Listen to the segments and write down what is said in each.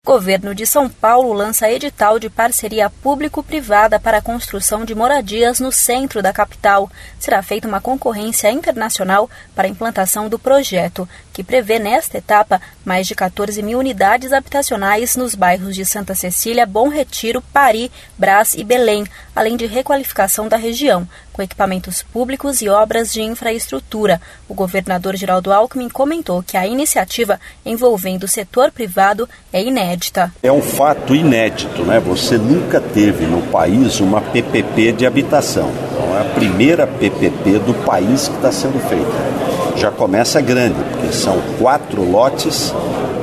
Governo de São Paulo lança edital de parceria público-privada para a construção de moradias no centro da capital. Será feita uma concorrência internacional para a implantação do projeto, que prevê nesta etapa mais de 14 mil unidades habitacionais nos bairros de Santa Cecília, Bom Retiro, Pari, Brás e Belém, além de requalificação da região, com equipamentos públicos e obras de infraestrutura. O governador Geraldo Alckmin comentou que a iniciativa envolvendo o setor privado é inédita. É um fato inédito, né? Você nunca teve no país uma PPP de habitação. Então é a primeira PPP do país que está sendo feita. Já começa grande, porque são 4 lotes,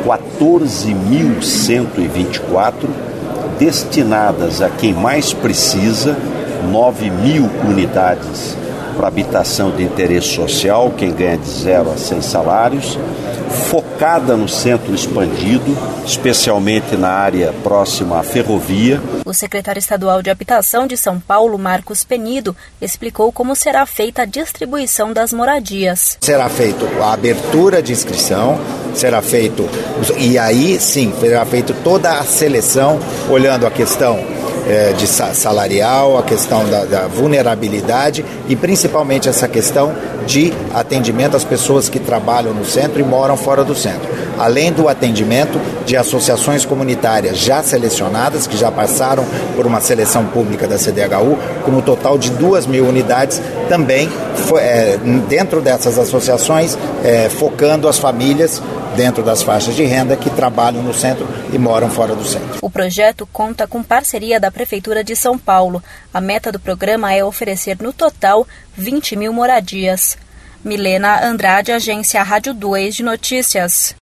14.124, destinadas a quem mais precisa, 9.000 unidades para habitação de interesse social, quem ganha de 0 a 6 salários, focada no centro expandido, especialmente na área próxima à ferrovia. O secretário estadual de Habitação de São Paulo, Marcos Penido, explicou como será feita a distribuição das moradias. Será feita a abertura de inscrição, será feito, e aí sim, será feita toda a seleção, olhando a questão de salarial, a questão da vulnerabilidade e principalmente essa questão de atendimento às pessoas que trabalham no centro e moram fora do centro. Além do atendimento de associações comunitárias já selecionadas, que já passaram por uma seleção pública da CDHU, com um total de 2.000 unidades, também dentro dessas associações, focando as famílias dentro das faixas de renda que trabalham no centro e moram fora do centro. O projeto conta com parceria da Prefeitura de São Paulo. A meta do programa é oferecer no total 20 mil moradias. Milena Andrade, Agência Rádio 2 de Notícias.